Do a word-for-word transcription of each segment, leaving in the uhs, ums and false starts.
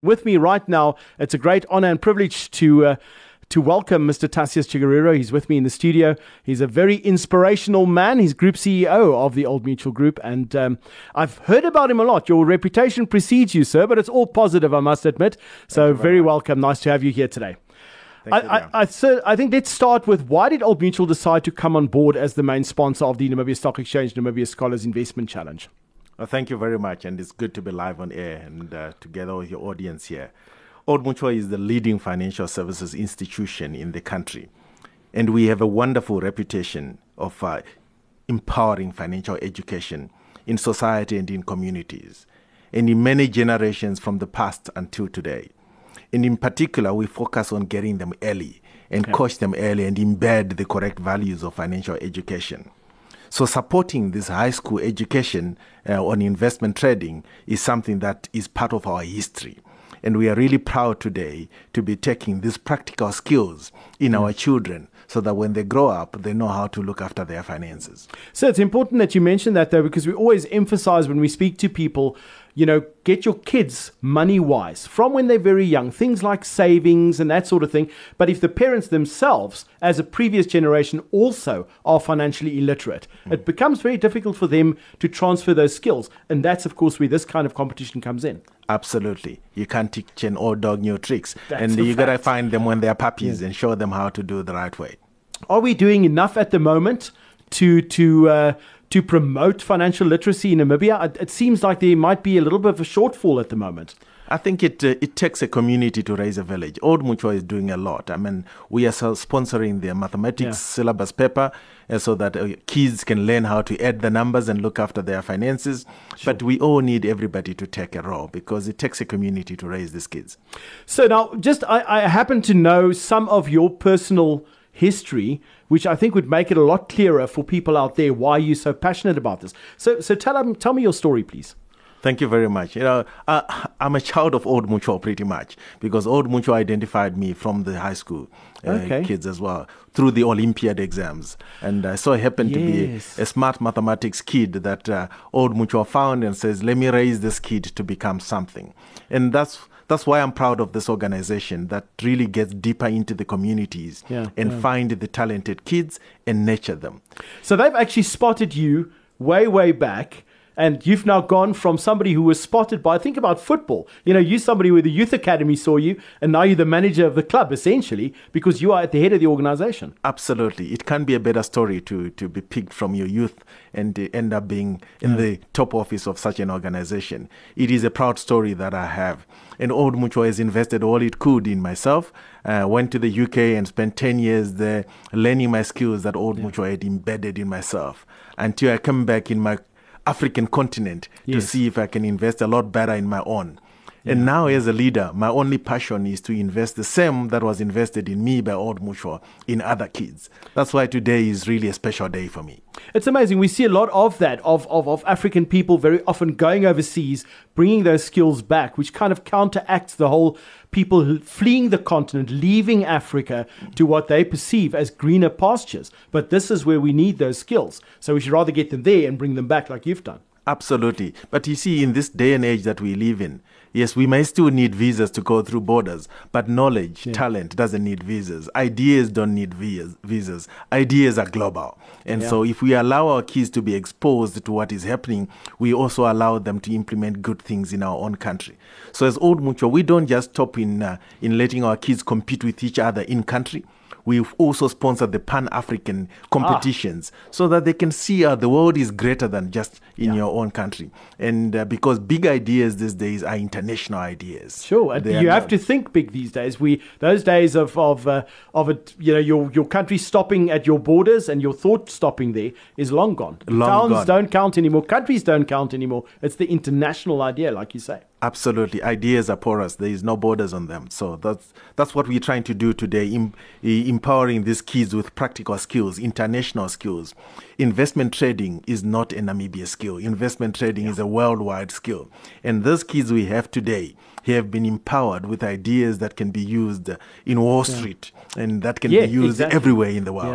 With me right now, it's a great honor and privilege to uh, to welcome Mister Tassius Chiguriro. He's with me in the studio. He's a very inspirational man. He's Group C E O of the Old Mutual Group, and um, I've heard about him a lot. Your reputation precedes you, sir, but it's all positive, I must admit. So very, very welcome. Nice to have you here today. Thank I, you, I, I, sir, I think let's start with, why did Old Mutual decide to come on board as the main sponsor of the Namibia Stock Exchange Namibia Scholars Investment Challenge? Well, thank you very much, and it's good to be live on air and uh, together with your audience here. Old Mutual is the leading financial services institution in the country, and we have a wonderful reputation of uh, empowering financial education in society and in communities, and in many generations from the past until today. And in particular, we focus on getting them early and okay. coach them early and embed the correct values of financial education. So supporting this high school education uh, on investment trading is something that is part of our history. And we are really proud today to be taking these practical skills in mm. our children so that when they grow up, they know how to look after their finances. So it's important that you mention that, though, because we always emphasize when we speak to people, you know, get your kids money-wise from when they're very young, things like savings and that sort of thing. But if the parents themselves, as a previous generation, also are financially illiterate, mm. it becomes very difficult for them to transfer those skills. And that's, of course, where this kind of competition comes in. Absolutely. You can't teach an old dog new tricks. That's and you got to fact. find them when they're puppies yeah. and show them how to do it the right way. Are we doing enough at the moment to to uh, to promote financial literacy in Namibia? It, it seems like there might be a little bit of a shortfall at the moment. I think it uh, it takes a community to raise a village. Old Mutual is doing a lot. I mean, we are sponsoring their mathematics yeah. syllabus paper uh, so that uh, kids can learn how to add the numbers and look after their finances. Sure. But we all need everybody to take a role because it takes a community to raise these kids. So now, just I, I happen to know some of your personal history, which I think would make it a lot clearer for people out there why you're so passionate about this. So, so tell them, tell me your story, please. Thank you very much. You know, uh, I'm a child of Old Mutual pretty much because Old Mutual identified me from the high school uh, okay. kids as well through the Olympiad exams. And uh, so I happened yes. to be a smart mathematics kid that uh, Old Mutual found and says, let me raise this kid to become something. And that's That's why I'm proud of this organization that really gets deeper into the communities yeah, and yeah. find the talented kids and nurture them. So they've actually spotted you way, way back. And you've now gone from somebody who was spotted by, think about football. You know, you're somebody where the youth academy saw you, and now you're the manager of the club, essentially, because you are at the head of the organization. Absolutely. It can't be a better story to, to be picked from your youth and uh, end up being in yeah. the top office of such an organization. It is a proud story that I have. And Old Mutual has invested all it could in myself. I uh, went to the U K and spent ten years there learning my skills that Old yeah. Mutual had embedded in myself until I come back in my African continent yes. to see if I can invest a lot better in my own. Yeah. And now as a leader, my only passion is to invest the same that was invested in me by Old Mutual in other kids. That's why today is really a special day for me. It's amazing. We see a lot of that, of, of, of African people very often going overseas, bringing those skills back, which kind of counteracts the whole people fleeing the continent, leaving Africa to what they perceive as greener pastures. But this is where we need those skills. So we should rather get them there and bring them back like you've done. Absolutely. But you see, in this day and age that we live in, yes, we may still need visas to go through borders, but knowledge, yeah. talent doesn't need visas. Ideas don't need visas. Ideas are global. And yeah. so if we allow our kids to be exposed to what is happening, we also allow them to implement good things in our own country. So as Old Mutual, we don't just stop in, uh, in letting our kids compete with each other in country. We've also sponsored the Pan-African competitions ah. so that they can see uh, the world is greater than just in yeah. your own country. And uh, because big ideas these days are international ideas. Sure, and you have not. to think big these days. We those days of of uh, of it, you know, your your country stopping at your borders and your thought stopping there is long gone. Long Towns gone. don't count anymore. Countries don't count anymore. It's the international idea, like you say. Absolutely. Ideas are porous. There is no borders on them. So that's that's what we're trying to do today, em- empowering these kids with practical skills, international skills. Investment trading is not a Namibia skill. Investment trading yeah. is a worldwide skill. And those kids we have today have been empowered with ideas that can be used in Wall Street yeah. and that can yeah, be used exactly. everywhere in the world. Yeah.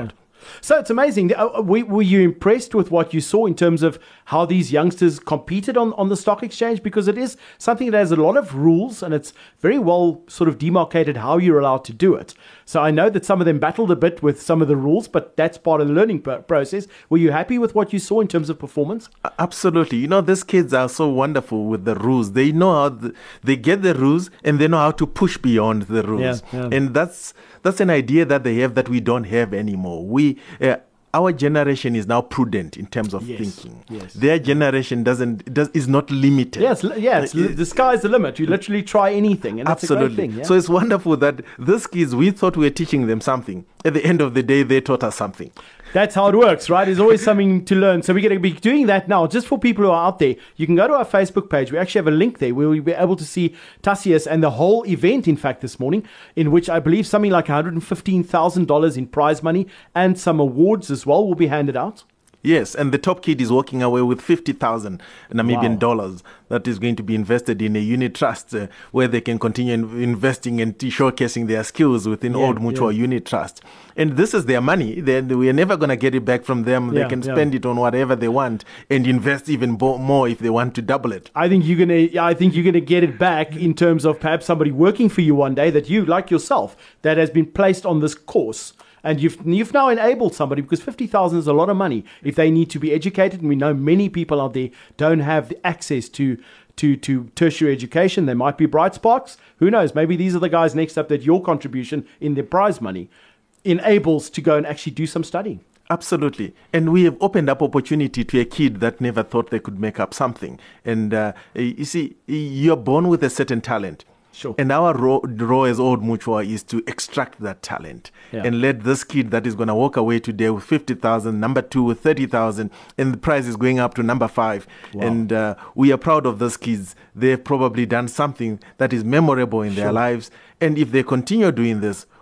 So it's amazing. Uh, Were, were you impressed with what you saw in terms of how these youngsters competed on, on the stock exchange? Because it is something that has a lot of rules and it's very well sort of demarcated how you're allowed to do it. So I know that some of them battled a bit with some of the rules, but that's part of the learning process. Were you happy with what you saw in terms of performance? Absolutely. You know, these kids are so wonderful with the rules. They know how the, they get the rules and they know how to push beyond the rules. Yeah, yeah. And that's that's an idea that they have that we don't have anymore. We uh, Our generation is now prudent in terms of yes, thinking. Yes. Their generation doesn't does is not limited. Yes, yeah, it's, the sky's the limit. You literally try anything, and that's absolutely. a great thing. Yeah? So it's wonderful that these kids, we thought we were teaching them something. At the end of the day, they taught us something. That's how it works, right? There's always something to learn. So we're going to be doing that now. Just for people who are out there, you can go to our Facebook page. We actually have a link there where we'll be able to see Tassius and the whole event, in fact, this morning, in which I believe something like one hundred fifteen thousand dollars in prize money and some awards as well will be handed out. Yes, and the top kid is walking away with fifty thousand Namibian wow. dollars that is going to be invested in a unit trust uh, where they can continue in- investing and t- showcasing their skills within yeah, Old Mutual yeah. Unit Trust. And this is their money. Then we are never going to get it back from them. Yeah, they can spend yeah. it on whatever they want and invest even bo- more if they want to double it. I think you're going to I think you're going to get it back in terms of perhaps somebody working for you one day that you, like yourself, that has been placed on this course. And you've you've now enabled somebody, because fifty thousand is a lot of money if they need to be educated. And we know many people out there don't have the access to, to, to tertiary education. There might be bright sparks. Who knows? Maybe these are the guys next up that your contribution in their prize money enables to go and actually do some studying. Absolutely. And we have opened up opportunity to a kid that never thought they could make up something. And uh, you see, you're born with a certain talent. Sure. And our role, role as Old Mutual is to extract that talent yeah. and let this kid that is going to walk away today with fifty thousand, number two with thirty thousand, and the prize is going up to number five. Wow. And uh, we are proud of those kids. They've probably done something that is memorable in sure. their lives. And if they continue doing this,